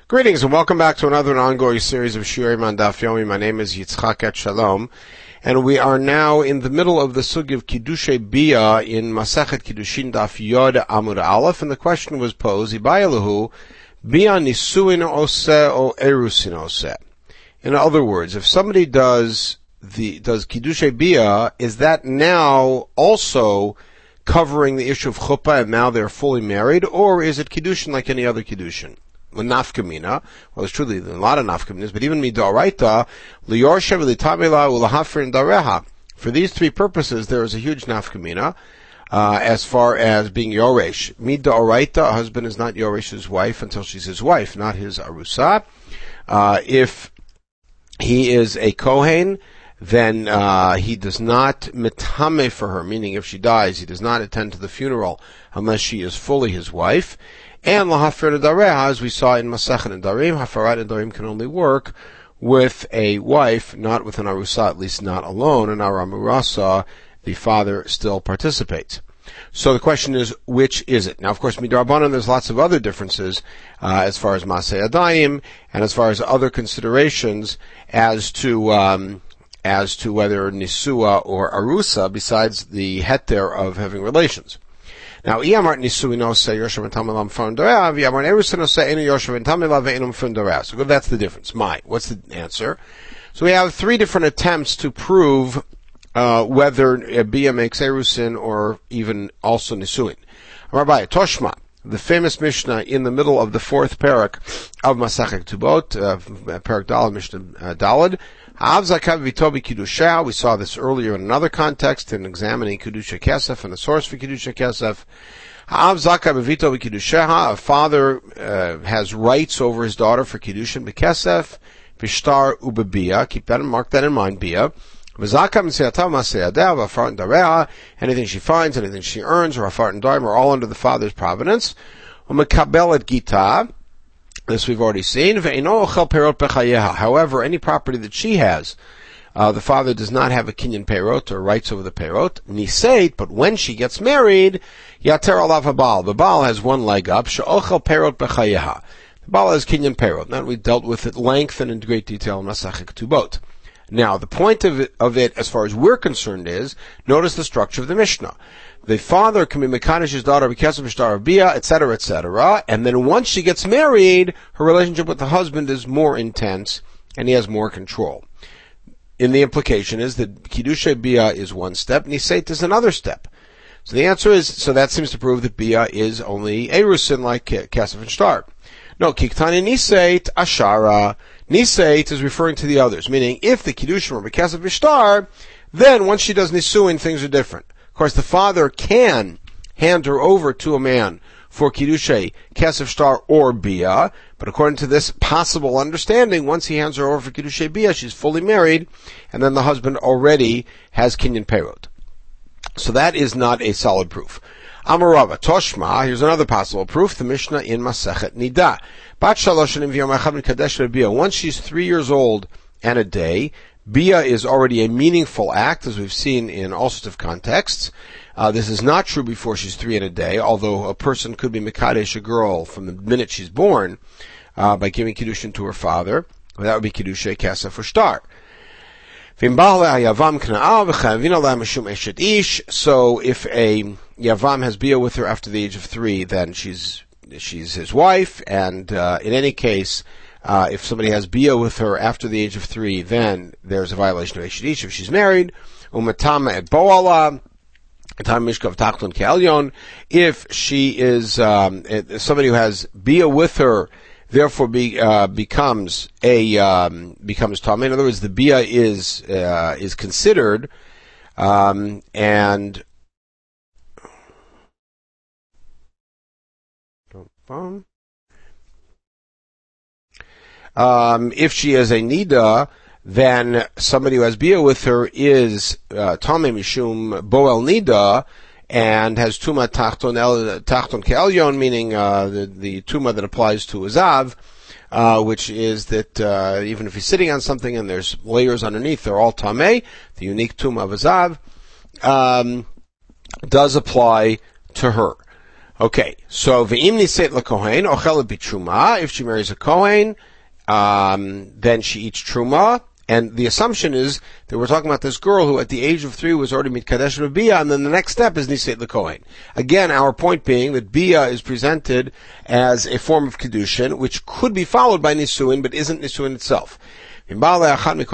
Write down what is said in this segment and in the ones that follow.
Greetings and welcome back to another ongoing series of Shiurim on Daf Yomi. My name is Yitzchak Et Shalom, and we are now in the middle of the sugi of Kiddushay Bia in Masechet Kiddushin Daf Yod Amud Aleph, and the question was posed: Ibayalahu Bia Nisuin Ose o Erusin Ose. In other words, if somebody does Kiddushay Bia, is that now also covering the issue of chuppah and now they're fully married, or is it Kiddushin like any other Kiddushin? Nafkamina. Well, there's truly a lot of nafkaminas, but even midoraita, liyorshev litamila ulahafrin dareha. For these three purposes, there is a huge nafkamina, as far as being yoresh. Midoraita, a husband is not yoresh's wife until she's his wife, not his arusa. If he is a kohen, then he does not metame for her, meaning if she dies, he does not attend to the funeral unless she is fully his wife. And lahafir dareha, as we saw in Masechet Nedarim, hafarat nedarim can only work with a wife, not with an arusa, at least not alone. And our amurasa, the father still participates. So the question is, which is it? Now, of course, midrabanan, there's lots of other differences as far as maseh adayim and as far as other considerations as to whether nisua or arusa, besides the heter of having relations. Now, so good, that's the difference. What's the answer? So we have three different attempts to prove whether Bia makes erusin or even also nisuin. Rabbi Toshma, the famous Mishnah in the middle of the fourth parak of Masechet Ketubot, parak Daled, Mishnah Daled. We saw this earlier in another context in examining Kedusha Kesef and the source for Kedusha Kesef. A father has rights over his daughter for Kedushin Bekesef, Bishtar Ubebia. Keep that and mark that in mind, Bia. Anything she finds, anything she earns, or Afart and Daim are all under the father's providence. Gita. This we've already seen. However, any property that she has, the father does not have a kinyan perot or rights over the perot. Niseit, but when she gets married, yater alav habal. The Baal has one leg up. She'ochel perot bechayeha. The Baal has kinyan perot. Now we dealt with it length and in great detail in Masechet Ketubot. Now the point of it, as far as we're concerned, is notice the structure of the Mishnah. The father can be mekadosh his daughter because of Bishtar Bia, etc., etc., and then once she gets married, her relationship with the husband is more intense, and he has more control. And the implication is that Kiddushay Bia is one step, Niseit is another step. So the answer is, so that seems to prove that Bia is only Erusin, like Kesef and Shtar. No, Kiktani Niseit, Ashara. Niseit is referring to the others, meaning if the Kiddushin were Kesef and Shtar, then once she does Nisuin, things are different. Of course, the father can hand her over to a man for Kiddushay, Kesef Shtar, or Bia, but according to this possible understanding, once he hands her over for Kiddushay Bia, she's fully married, and then the husband already has kinyan perot. So that is not a solid proof. Amarava, Toshma, here's another possible proof, the Mishnah in Masechet Nida. Bat shalosh shanim v'yom echad mikadesh Bia. Once she's 3 years old and a day, Bia is already a meaningful act, as we've seen in all sorts of contexts. This is not true before she's 3 and a day, although a person could be mekadesh a girl from the minute she's born, by giving kiddushin to her father. That would be kiddushay kesef or shtar. So if a yavam has Bia with her after the age of 3, then she's his wife, and in any case, if somebody has Bia with her after the age of 3, then there's a violation of Eshet Ish if she's married. Umatama et Boala, Mishkav Tachton Ke'elyon. If she is somebody who has Bia with her, therefore becomes Tama. In other words, the Bia is considered, and if she is a Nida, then somebody who has Bia with her is Tame Mishum Boel Nida, and has Tuma Tachton Ke'elyon, meaning the Tuma that applies to Azav, which is that even if he's sitting on something and there's layers underneath, they're all Tameh. The unique Tuma of Azav does apply to her. Okay, so ve'im niseit lekohen ochelet b'truma. If she marries a kohen, then she eats truma. And the assumption is that we're talking about this girl who at the age of 3 was already mitkadesh b'bia, and then the next step is niseit lekohen. Again, our point being that bia is presented as a form of kedushin, which could be followed by nisuin, but isn't nisuin itself. If one of the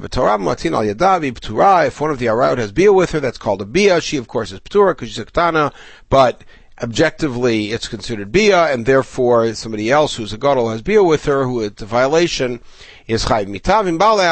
arayot has bia with her, that's called a bia. She, of course, is p'tura because she's a ketana, but objectively it's considered bia, and therefore somebody else who's a gadol has bia with her, who it's a violation, is chayv mitav.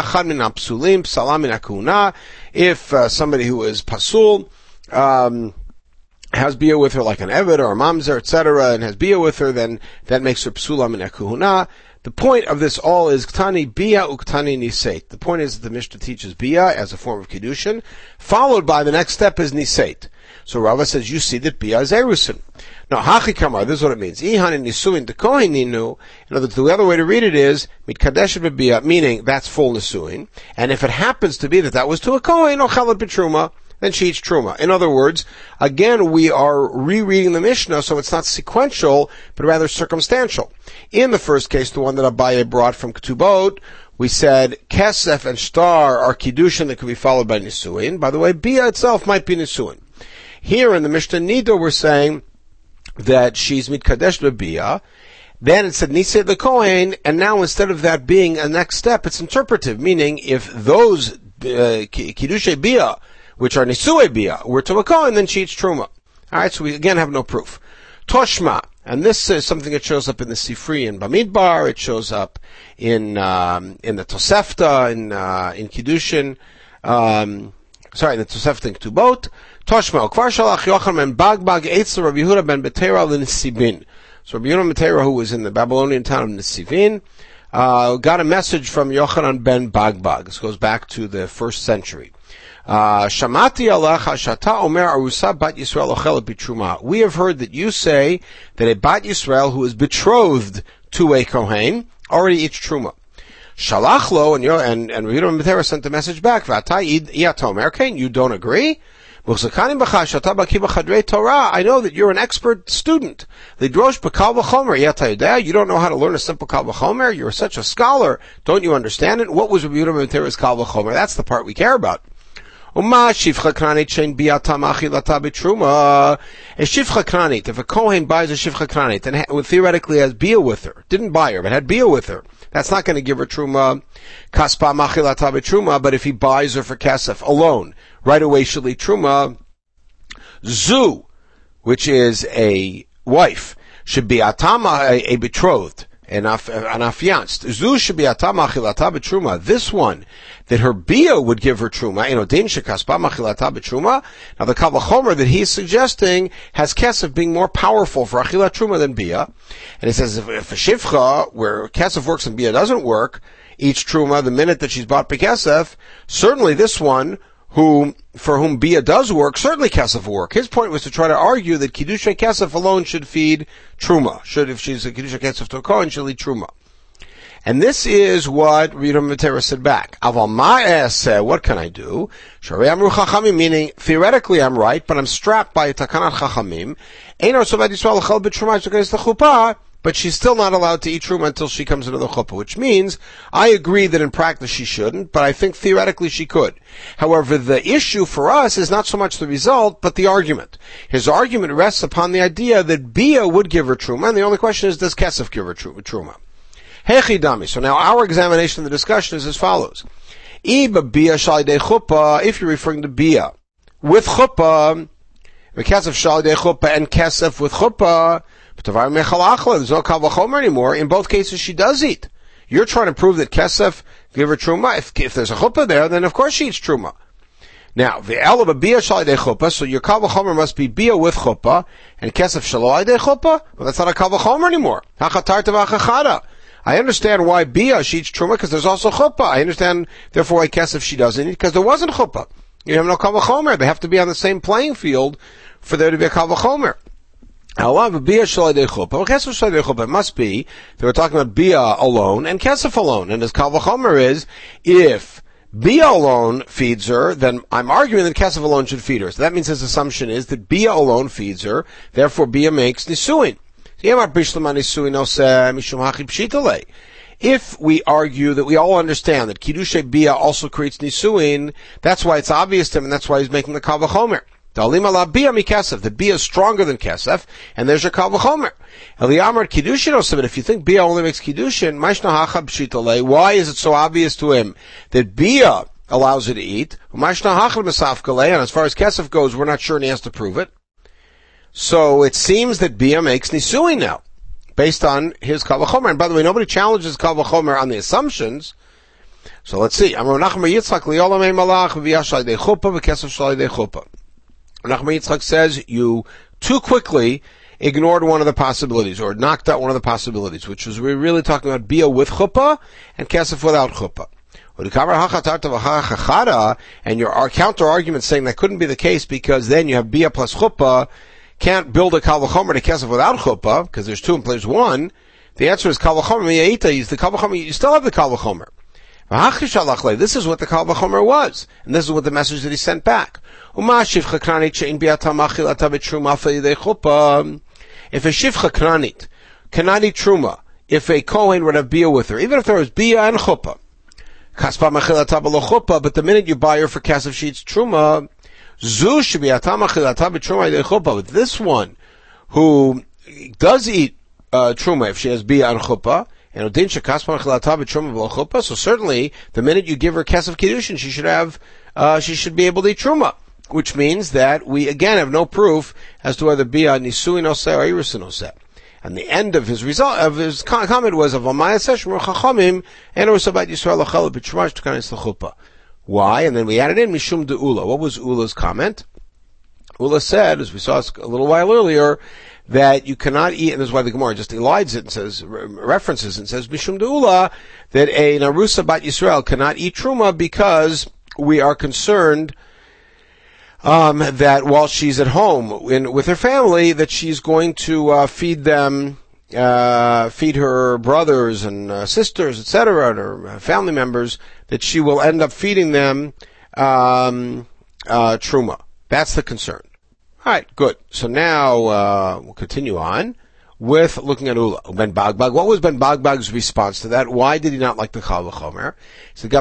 If somebody who is pasul has bia with her, like an eved or a mamzer, etc., and has bia with her, then that makes her psula min hakuna. The point of this all is ktani bia uktani niseit. The point is that the Mishnah teaches bia as a form of kedushin, followed by the next step is niseit. So Rava says, you see that bia is erusin. Now, hachi kamar, this is what it means. Ihan in nisuin dekohin ninu. In other words, the other way to read it is, mitkadesh b'bia, meaning that's full nisuin. And if it happens to be that was to a kohen, ochalat b'truma, then she eats truma. In other words, again, we are rereading the Mishnah, so it's not sequential, but rather circumstantial. In the first case, the one that Abaye brought from Ketubot, we said kesef and shtar are kiddushin that could be followed by nisuin. By the way, bia itself might be nisuin. Here in the Mishnah Nida, we're saying that she's mitkadesh b'bia. Then it said niseit lekohen, and now instead of that being a next step, it's interpretive, meaning if those kiddushay bia, which are nisui bia, were to a kohen, then she eats truma. Alright, so we again have no proof. Toshma, and this is something that shows up in the Sifri in Bamidbar, it shows up in the Tosefta, in Kiddushin, in the Tosefta in Ketubot. Toshma, Kvar Shalach Yochanan ben Bagbag Eitz Rabbi Yehuda ben Betera l'Nisibin. So Rabbi Yehuda ben Betera, who was in the Babylonian town of Nisibin, got a message from Yochanan ben Bagbag. This goes back to the 1st century. Shamati alecha shata omer arusa bat Yisrael ochelet b'truma. We have heard that you say that a bat Yisrael who is betrothed to a kohen already eats truma. Shalach lo, and Rabbi Yehuda ben Betera sent the message back. V'ata iyatomer kain, you don't agree? I know that you're an expert student. You don't know how to learn a simple kal v'chomer. You're such a scholar. Don't you understand it? What was Rabbi Yehuda ben Betera's kal v'chomer? That's the part we care about. A shifcha kranit, if a kohen buys a shifcha kranit and theoretically has bia with her, didn't buy her, but had bia with her, that's not going to give her truma, kaspa machilata b'truma, but if he buys her for kesef alone, right away she'll eat truma. Zu, which is a wife, should be atama, a betrothed, an affianced. Zu should be atama achilata b'truma. This one, that her bia would give her truma, din shekaspa machilata b'truma. Now the kal v'chomer that he's suggesting has kesef being more powerful for achilat truma than bia. And it says if a shivcha, where kesef works and bia doesn't work, eats truma the minute that she's bought bekesef, certainly this one, for whom bia does work, certainly kesef will work. His point was to try to argue that kiddushay kesef alone should feed truma. If she's a kiddushay kesef to a kohen, she'll eat truma. And this is what Rabbi Yehuda ben Betera said back. Aval ma'eh said, what can I do? Sharei amru chachamim, meaning theoretically I'm right, but I'm strapped by a takanat chachamim. Eino sovad Yisrael l'chal b'truma shekanis l'chuppah, but she's still not allowed to eat truma until she comes into the chuppah, which means I agree that in practice she shouldn't, but I think theoretically she could. However, the issue for us is not so much the result, but the argument. His argument rests upon the idea that bia would give her truma, and the only question is, does kesef give her truma? Hechidami. So now our examination of the discussion is as follows. If you're referring to bia with chuppah, kesef shalidei chuppah and kesef with chuppah, there's no kal v'chomer anymore. In both cases, she does eat. You're trying to prove that kesef give her truma. If there's a chuppah there, then of course she eats truma. Now, ve'el b'bia shalidei chuppah, so your kal v'chomer must be bia with chuppah, and kesef shalidei chuppah. Well, that's not a kal v'chomer anymore. Hachatarta v'achachada. I understand why bia she eats truma because there's also chuppah. I understand therefore why kesef she doesn't eat because there wasn't chuppah. You have no kal v'chomer. They have to be on the same playing field for there to be a kal v'chomer. However, bia shalidei chuppah, kesef shalidei chuppah, it must be they were talking about bia alone and kesef alone. And as kal v'chomer is, if Bia alone feeds her, then I'm arguing that Kesef alone should feed her. So that means his assumption is that Bia alone feeds her, therefore Bia makes Nisuin. If we argue that we all understand that Kiddushay Bia also creates Nisuin, that's why it's obvious to him, and that's why he's making the Kal V'chomer. That Bia is stronger than Kesef, and there's your Kal V'chomer. But if you think Bia only makes Kiddushin, why is it so obvious to him that Bia allows her to eat? And as far as Kesef goes, we're not sure and he has to prove it. So it seems that Bia makes Nisuin now, based on his Kal V'chomer. And by the way, nobody challenges Kal V'chomer on the assumptions. So let's see. Nachman Yitzchak says you too quickly ignored one of the possibilities, or knocked out one of the possibilities, which was we're really talking about Bia with chuppah and Kesef without chuppah. And your counter-argument saying that couldn't be the case because then you have Bia plus chuppah, can't build a Kal V'chomer to Kesef without chuppah, because there's two and there's one. The answer is Kal V'chomer mi'eita, you still have the Kal V'chomer. This is what the Kal V'chomer was, and this is what the message that he sent back. If a shivcha knanit cannot eat truma, if a kohen would have bia with her, even if there was bia and chuppah, but the minute you buy her for kesef she eats truma, but this one who does eat truma if she has bia and chuppah, so certainly the minute you give her kesef kiddushin, she should be able to eat truma. Which means that we again have no proof as to whether Bia Nisuin Oseh or Irusin Oseh. And the end of his comment was of Amaya Seshmur Chachamim and Osabat Yisrael Lachal B'Trumash Tkanis L'Chuppah. Why? And then we added in Mishum de Ula. What was Ula's comment? Ula said, as we saw a little while earlier, that you cannot eat, and this is why the Gemara just elides it and says, references and says Mishum de Ula, that a Narusa Bat Yisrael cannot eat Truma because we are concerned that while she's at home with her family, that she's going to feed her brothers and sisters, etc., and her family members, that she will end up feeding them truma. That's the concern. All right, good. So now we'll continue on with looking at Ula. Ben Bagbag. What was Ben Bagbag's response to that? Why did he not like the Kal V'chomer? He said,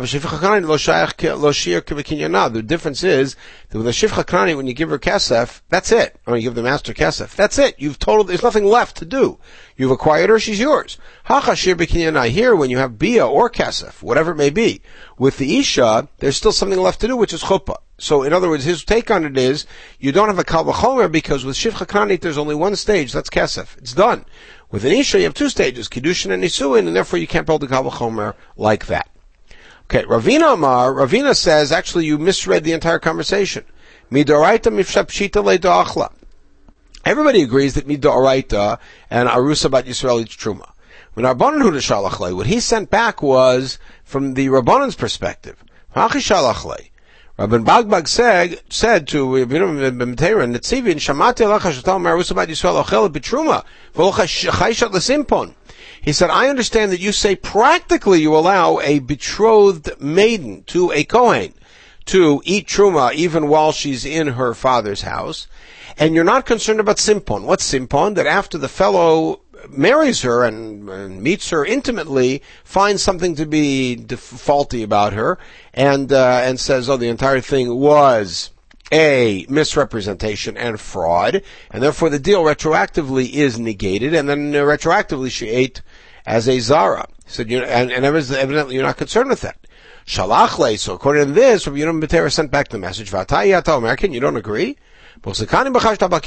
the difference is that with a Shivcha Knani, when you give her Kesef, that's it. Or you give the master Kesef. That's it. There's nothing left to do. You've acquired her, she's yours. Here, when you have Bia or Kesef, whatever it may be, with the Isha, there's still something left to do, which is Chuppah. So, in other words, his take on it is, you don't have a Kal V'chomer because with Shivcha Knanit there's only one stage, that's Kesef. It's done. With an Isha, you have two stages, Kiddushin and Nisuin, and therefore you can't build a Kal V'chomer like that. Okay, Ravina says, actually you misread the entire conversation. Midoraita mifshap pshita le'da'achla. Everybody agrees that Midoraita and Arusa Bat Yisrael eats Truma. When Rabbanan Hu Shalach Le, what he sent back was from the Rabbanan's perspective. Hachi Shalach Le. Rabban Bagbag said to Rabbeinu B'Meteira, Netzivin, Shamati Alacha Shatal Arusa Bat Yisrael Ochel B'Truma, V'locha Chayshat L'Simpon. He said, I understand that you say practically you allow a betrothed maiden to a Kohen to eat Truma even while she's in her father's house, and you're not concerned about Simpon. What's Simpon? That after the fellow marries her and meets her intimately, finds something to be faulty about her, and says, oh, the entire thing was a misrepresentation and fraud, and therefore the deal retroactively is negated, and then retroactively she ate as a Zara. He said, and evidently you're not concerned with that. Shalach le, so according to this, Rabbi Yonah ben Betera sent back the message, American, you don't agree? Don't you know how to learn a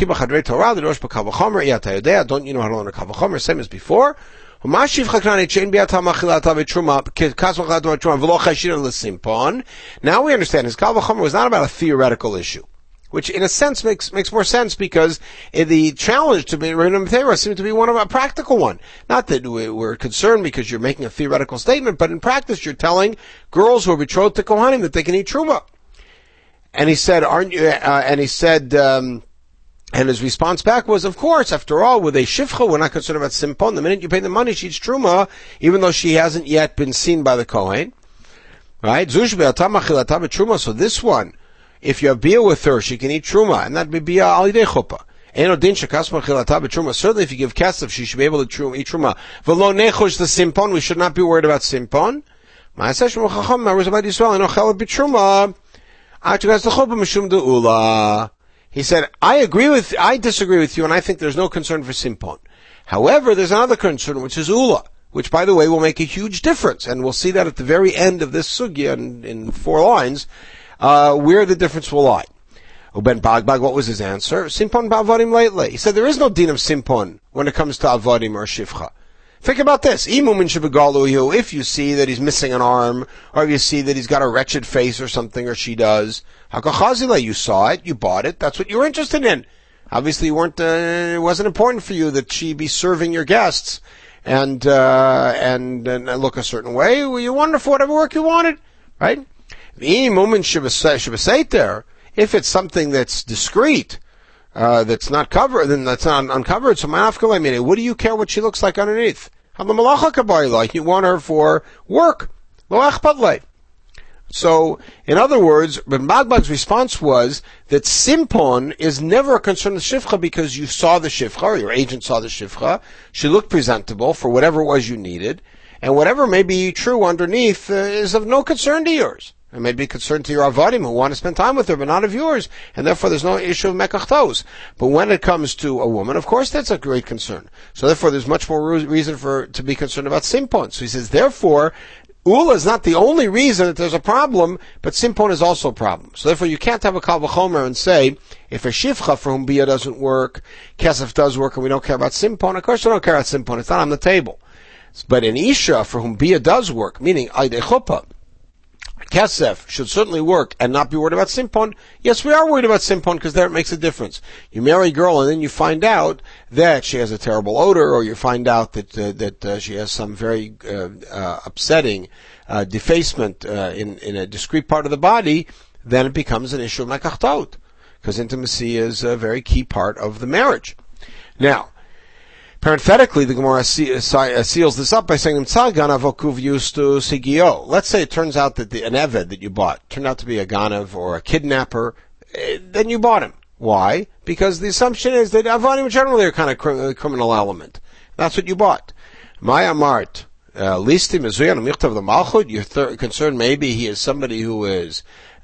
Kal V'chomer, same as before? Now we understand his Kal V'chomer was not about a theoretical issue, which in a sense makes more sense because the challenge to be Rabbi Yonah seemed to be one of a practical one. Not that we're concerned because you're making a theoretical statement, but in practice you're telling girls who are betrothed to Kohanim that they can eat Truma. And he said, and his response back was, of course, after all, with a shivcha, we're not concerned about simpon. The minute you pay the money, she eats truma, even though she hasn't yet been seen by the Kohen. Right? So this one, if you have bia with her, she can eat truma, and that'd be bia al yidei chuppah. Certainly if you give kesef, she should be able to eat truma. V'lo nechush the simpon, we should not be worried about simpon. He said, I disagree with you, and I think there's no concern for simpon. However, there's another concern, which is ula, which, by the way, will make a huge difference, and we'll see that at the very end of this sugya in 4 lines, where the difference will lie. Uben Bagbag, what was his answer? Simpon ba'avadim lately. He said there is no din of simpon when it comes to avadim or shivcha. Think about this. If you see that he's missing an arm, or if you see that he's got a wretched face or something, or she does, you saw it, you bought it, that's what you were interested in. Obviously you weren't, it wasn't important for you that she be serving your guests and look a certain way. You wanted for whatever work you wanted, right? If it's something that's discreet, that's not covered, then that's not uncovered. So what do you care what she looks like underneath? You want her for work. So, in other words, Ben Bagbag's response was that simpon is never a concern of shivcha because you saw the shivcha, or your agent saw the shivcha. She looked presentable for whatever it was you needed, and whatever may be true underneath is of no concern to yours. It may be concerned to your avadim who want to spend time with her, but not of yours, and therefore there's no issue of mekachtos. But when it comes to a woman, of course that's a great concern. So therefore there's much more reason to be concerned about simpon. So he says, therefore, ula is not the only reason that there's a problem, but simpon is also a problem. So therefore you can't have a kal v'chomer and say, if a shivcha for whom bia doesn't work, kesef does work, and we don't care about simpon, of course we don't care about simpon, it's not on the table. But an isha for whom bia does work, meaning aydei chuppah, kesef should certainly work and not be worried about simpon. Yes, we are worried about simpon because there it makes a difference. You marry a girl and then you find out that she has a terrible odor, or you find out that she has some very upsetting defacement in a discrete part of the body. Then it becomes an issue of mekachtot, because intimacy is a very key part of the marriage. Now, parenthetically, the Gemara seals this up by saying, let's say it turns out that an eved that you bought turned out to be a ganav or a kidnapper, then you bought him. Why? Because the assumption is that avanim generally are kind of criminal element. That's what you bought. Maya Mart, listim mezuyan michtav the malchut. You're concerned maybe he is somebody who is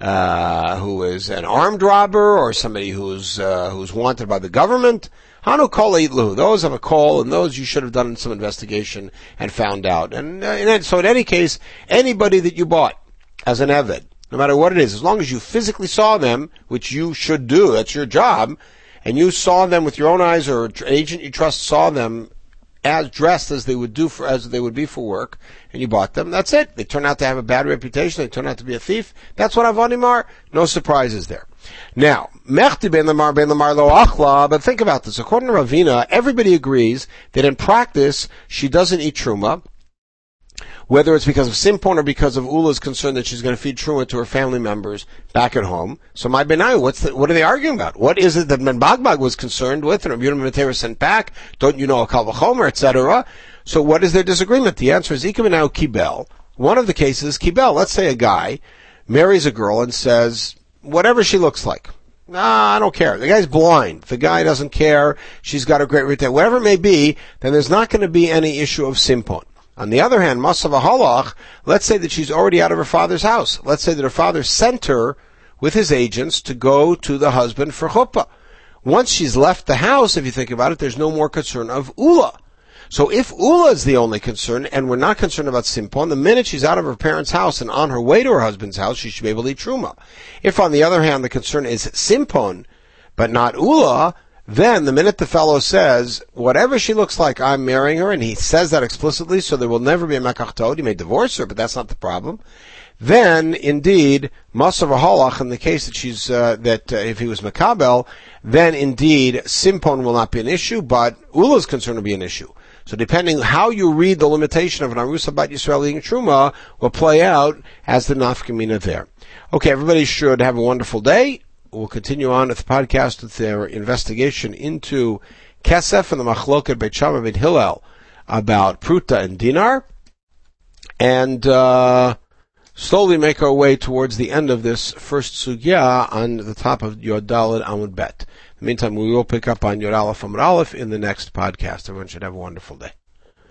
an armed robber, or somebody who's wanted by the government. Hanu kol eitlu. Those have a call, and those you should have done some investigation and found out. And so in any case, anybody that you bought as an eved, no matter what it is, as long as you physically saw them, which you should do, that's your job, and you saw them with your own eyes, or an agent you trust saw them as dressed as they would be for work, and you bought them, that's it. They turn out to have a bad reputation, they turn out to be a thief. That's what avanim are. No surprises there. Now, mechti ben lamar lo achla, but think about this. According to Ravina, everybody agrees that in practice, she doesn't eat truma, whether it's because of simpon or because of Ula's concern that she's going to feed truma to her family members back at home. So my benayu, what are they arguing about? What is it that Ben Bagbag was concerned with, and Rabbi Yehuda ben Matera sent back? Don't you know a kal v'chomer, etc.? So what is their disagreement? The answer is Ika benayu kibel. One of the cases is kibel. Let's say a guy marries a girl and says, whatever she looks like. I don't care. The guy's blind. The guy doesn't care. She's got a great reputation. Whatever it may be, then there's not going to be any issue of simpon. On the other hand, masav halach, let's say that she's already out of her father's house. Let's say that her father sent her with his agents to go to the husband for chuppah. Once she's left the house, if you think about it, there's no more concern of ula. So if ula is the only concern, and we're not concerned about simpon, the minute she's out of her parents' house and on her way to her husband's house, she should be able to eat truma. If, on the other hand, the concern is simpon, but not ula, then the minute the fellow says, whatever she looks like, I'm marrying her, and he says that explicitly, so there will never be a mekachtot, he may divorce her, but that's not the problem, then, indeed, masav halach, in the case that she's, if he was makabel, then indeed, simpon will not be an issue, but ula's concern will be an issue. So depending how you read the limitation of an Arusa Bat Yisrael eating Truma will play out as the nafkamina there. Okay, everybody should have a wonderful day. We'll continue on with the podcast with their investigation into Kesef and the Machloket Beit Shammai Beit Hillel about Pruta and Dinar. And slowly make our way towards the end of this first sugya on the top of Yod Daled Amud Bet. In the meantime, we will pick up on Yod Aleph Amud Aleph in the next podcast. Everyone should have a wonderful day.